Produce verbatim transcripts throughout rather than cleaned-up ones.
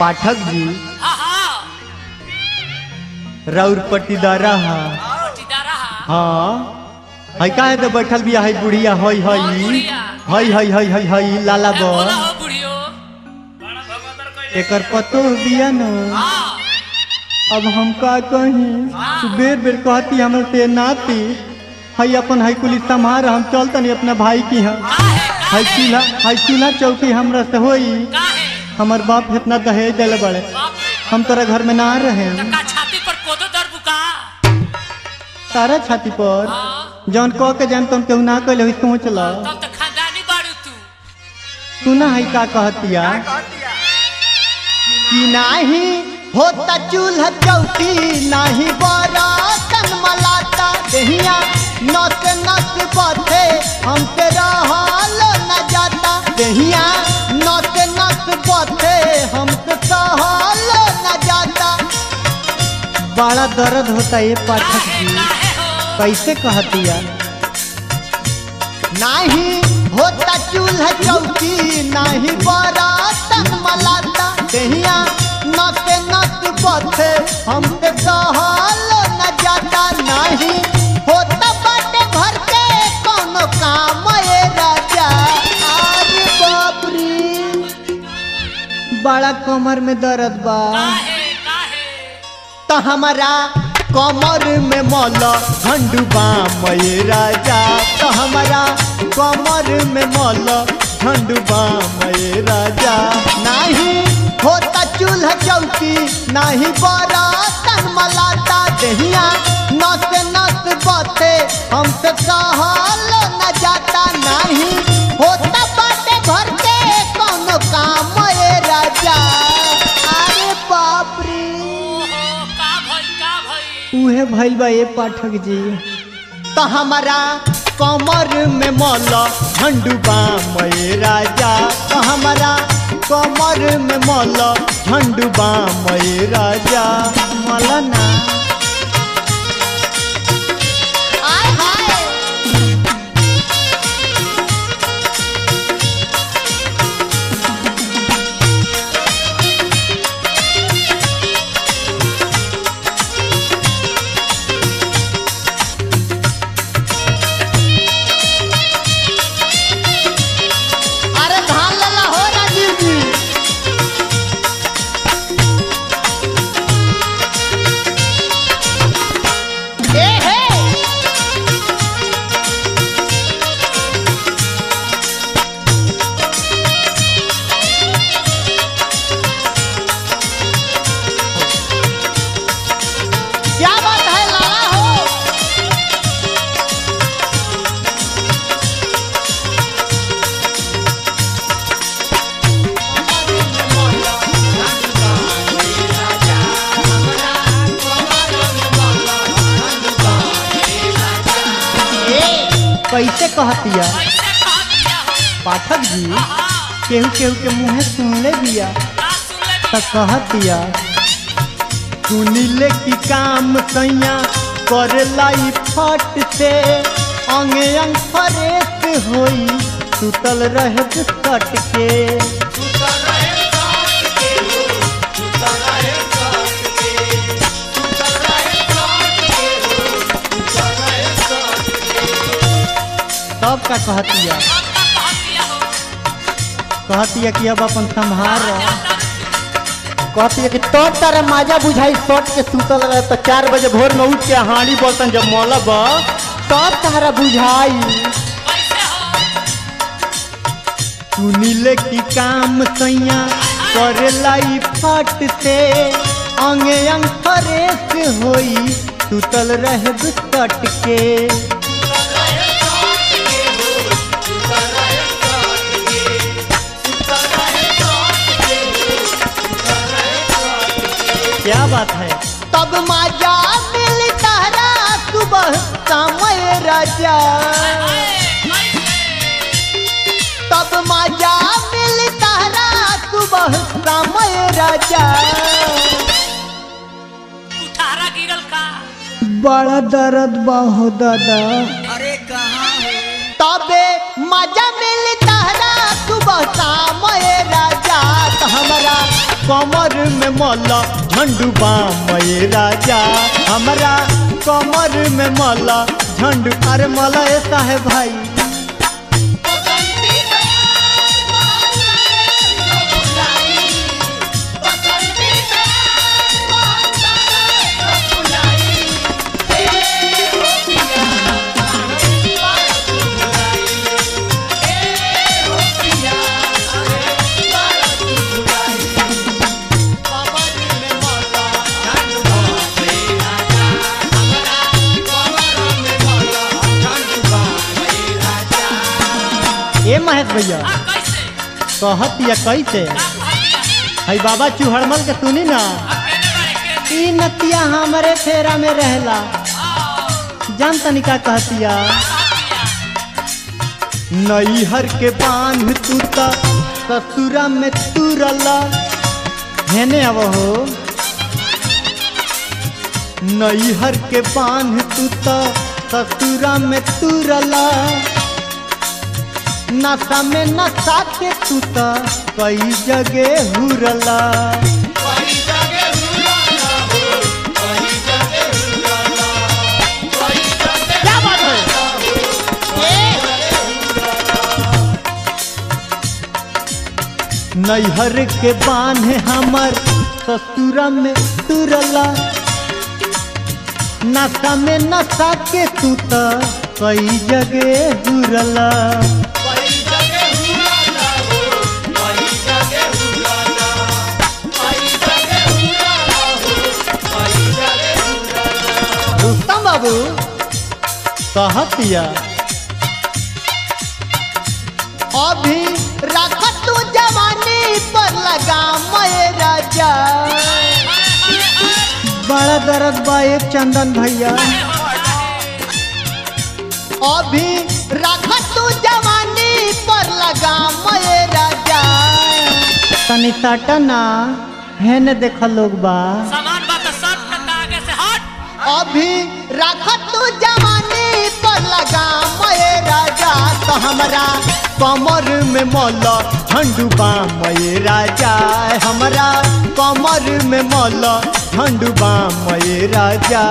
पाठक जी हाँ हाँ राउर पट्टीदारा हा पटीदारा हाँ है काहे तो बैठल बिया है बुढ़िया हई कौन हई बुढ़िया? हई हई हई हई हई लाला ए, बोला बा हो बुढ़ियो एकर पतो बिया न हाँ अब हम का कहीं बेर बेर कहती हमर से नाती हई अपन हई कुली संभार हम चलतनी अपना भाई की यहाँ काहे हई चूल्हा हई चूल्हा चौकी हमरा से होई काहे हमर बाप इतना दहेज दिले बड़े बाप रे हम तोरा घर में ना रहे टक्का छाती पर कोदो दर बुका तारा छाती पर हाँ जौन कह के जान तुम केहू ना कहले हुई सोच ला तब तो खानदानी बाड़ू तू सुना है का कहतिया कि नाही होता चूल्हा चौकी नाही बरातन मलाता दहिया नस नस बथे हमसे रहल न जाता दहिया नस नस बथे हमसे सहल न जाता बड़ा दर्द होता है पाठक काहे जी काहे हो कैसे कहतिया नाही होता चूल्हा चौकी नाही बरातन मलाता दहिया नस नस बथे हमसे सहल न जाता नाही होता बाटे घर के कोनो काम ए राजा अरे बाप रे बड़ा कमर में दर्द बा काहे काहे तो हमारा कमर में मल झंडुबा मये राजा तो हमारा कमर में मल झंडुबा मये राजा नहीं होता चूल्हा चौकी नहीं बरातन मलाता दहिया नस नस बते हमसे सहल न जाता नहीं होता बाटे घर के कोनो काम ए राजा अरे बाप रे ओहो का भई का भई उहे भइल बा ये पाठक जी तो हमारा कमर में मल झंडुबा मये राजा तो हमारा कमर में मल झंडुबा मये राजा मलना आय हाय अरे धान लला हो राजीव जी ए हे क्या बात है लाला हो कैसे कहतिया कैसे कह दिया हो पाठक जी हाँ केहू केहू के मुँह सुनले बिया का सुन ले त कहतिया सुनिले की काम सैया करेला ई फट से अंगे अंग फरेस होई सुतल रहे सट के तब का कहतिया अब का कह दिया हो कहतिया कि अब अपन संभार जाता कहतिया कि तब तारा माजा बुझाई सट के सुतल रहे तो चार बजे भोर में उठ के हाड़ी बर्तन जब मलब तब तारा बुझाई कैसे हो सुनिले की काम सैया करेला ई फट से अंगे अंग फरेस होई सुतल रहे सट के क्या बात है तब माजा मिल तारा सुबह समय राजा तब माजा मिल तारा सुबह समय राजा कुठारा गिरल का बड़ा दर्द बाहो दादा अरे कहाँ है तबे मजा मिल तारा सुबह समय राजा तो हमारा कमर में मौला झंडू बाम ये राजा हमारा कमर में मौला झंडू अरे मौला ऐसा है भाई ए महेश भैया आ, कैसे कहत या कैसे का कहतिया है बाबा चूहड़मल के सुनी ना आ, केने बारे के ई नतिया हमारे फेरा में रहला आ, जान तनी का कहतिया कहतिया नैहर के बांध तू त ससुरा में तुरला हेने अब हो नैहर के बांध तू त ससुरा में तुरला नशा में नशा के तू त कई जगह हुरला क्या बात है नैहर के बांध हमर ससुरा में तुरला नशा में नशा के तू त कई जगह हुरला रुस्तम बाबू कहतिया अभी रख तू जवानी पर लगा मैं राजा बड़ा दर्द बा एक चंदन भैया अभी रख तू जवानी पर लगा मैं राजा तनी सटना है न देख लोग बा सामान बात सब का आगे से हट अभी रख तू जवानी पर लगा मैं राजा तो हमरा कमर में मौला झंडू बाम ये राजा हमरा कमर में मौला झंडू बाम ये राजा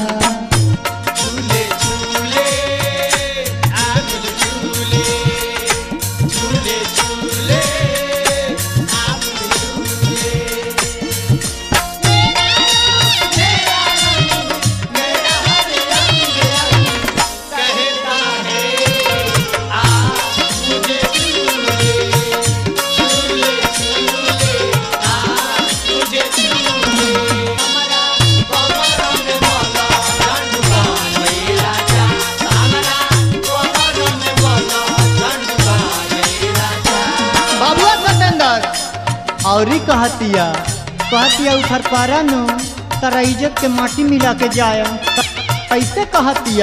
औरी कहतिया कहतिया उधर पारा नो तारा इज्जत के माटी मिला के जाया कैसे कहतिया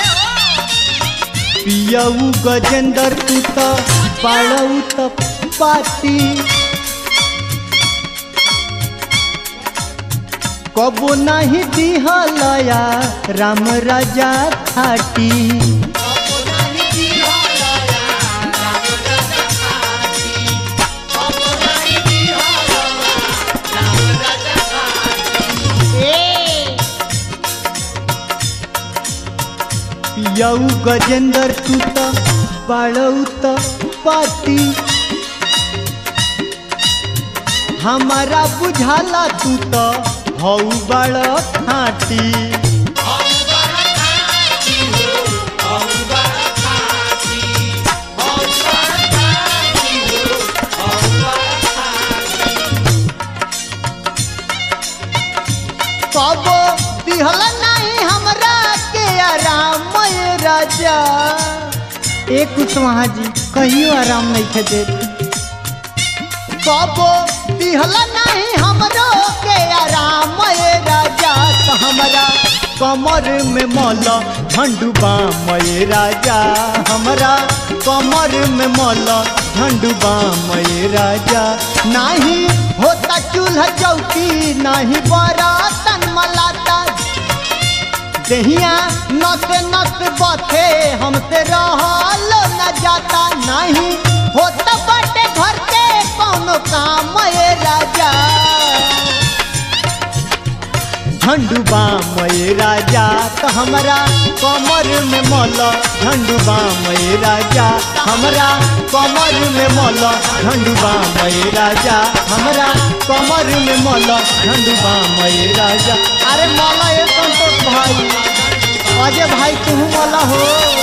पियाऊ गजेंद्र तू तो पाड़ऊ तो पाती कबो नहीं दिहलया राम राजा थाटी पियाऊ गजेंद्र तू तो बाड़ऊ तो पाती हमारा बुझाला तू तो हऊ बड़ खाटी कबो दिहला नहीं हमरा के आराम राजा एक कुशवाहा जी कहियो आराम नहीं खे देती कबो दिहला नहीं हमरो के आराम राजा तो हमरा कमर में मौला झंडू बाम ये राजा हमरा कमर में मौला झंडू बाम ये राजा नहीं होता चूल्हा चौकी नहीं बरातन मलाता दहिया नस नस बथे हमसे रहल न जाता नहीं होता बाटे घर के कौनो काम ए राजा झंडू बाम ए राजा तो हमरा कमर में मल झंडू बाम ए राजा हमरा कमर में मल झंडू बाम ए राजा हमरा कमर में मल झंडू बाम ए राजा। अरे मल ए संतोष भाई अजय भाई तुम मला हो।